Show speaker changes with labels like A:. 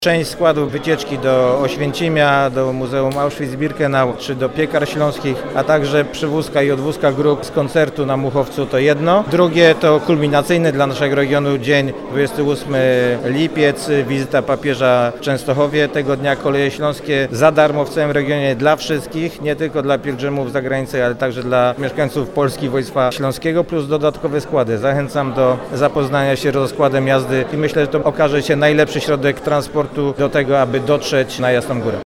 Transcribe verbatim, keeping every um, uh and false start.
A: Część składów wycieczki do Oświęcimia, do Muzeum Auschwitz-Birkenau czy do Piekar Śląskich, a także przywózka i odwózka grup z koncertu na Muchowcu to jedno. Drugie to kulminacyjny dla naszego regionu dzień dwudziesty ósmy lipiec, wizyta papieża w Częstochowie. Tego dnia Koleje Śląskie za darmo w całym regionie dla wszystkich, nie tylko dla pielgrzymów z zagranicy, ale także dla mieszkańców Polski i Województwa Śląskiego, plus dodatkowe składy. Zachęcam do zapoznania się z rozkładem jazdy i myślę, że to okaże się najlepszy środek transportu do tego, aby dotrzeć na Jasną Górę.